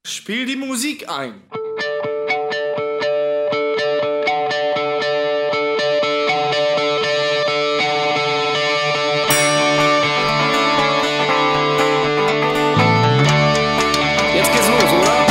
Spiel die Musik ein. Jetzt geht's los, oder?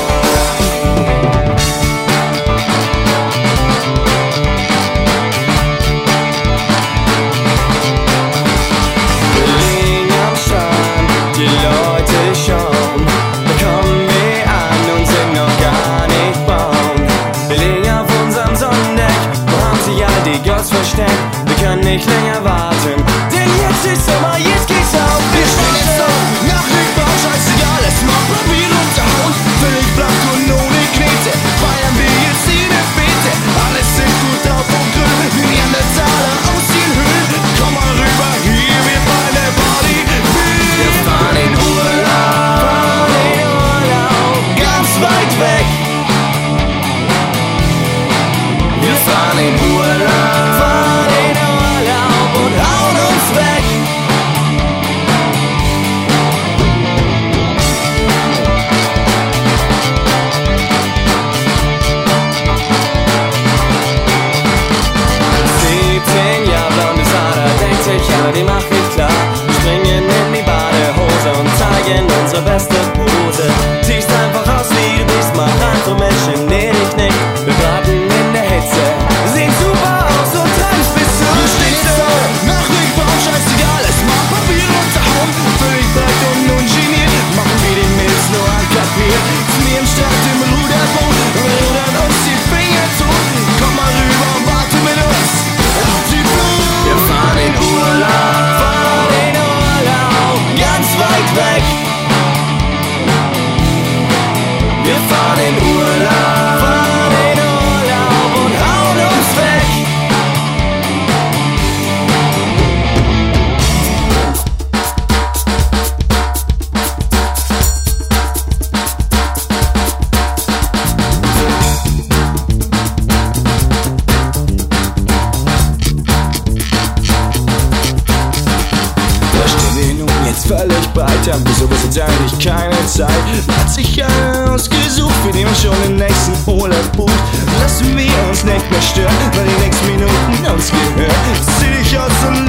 Wir liegen am Strand, die Leute schauen. Da kommen wir an und sind noch gar nicht braun. Wir liegen auf unserem Sonnendeck, wo haben sich all die Girls versteckt? Wir können nicht länger warten, denn jetzt ist Sommer, jetzt geht's auf. Wir stehen jetzt auf, Nachrichtbau, scheißegal, es macht Papier runterhauen. Völlig blank und ohne Knete, feiern wir jetzt jede Fete. Alles sind gut auf und grün, wie Neandertaler aus den Höhlen. Komm mal rüber, hier wird meine Party wild. Wir fahren in Urlaub, ganz weit weg. Wir fahren in Urlaub, und hauen uns weg. Blondes Haar, denkt sich, ja, die macht mich klar. Wir springen in die Badehose und zeigen unsere beste Pose. Siehst einfach aus wie du bist, mach rein für Menschen, nee, dich nicht. Wir braten in der Hitze, sehen super aus und tanzt bis zum Wir stehen jetzt auf, Nachrichtbau, scheißegal, es macht Papier runterhauen. Völlig blank und ungeniert, machen wir den Mist nur an Klavier. Zu mir im Strand im Ruderboot, wir rudern uns die Finger tot. Komm mal rüber und warte mit uns auf die Flut. Wir fahren in Urlaub, ganz weit weg. Wir fahren in Urlaub, und hauen uns weg. Da stehen wir nun jetzt völlig breit, haben für sowas jetzt eigentlich keine Zeit. Man hat sich alle ausgesucht, für den man schon den nächsten Urlaub bucht. Lassen wir uns nicht mehr stören, weil die nächsten Minuten uns gehören. Zieh dich aus und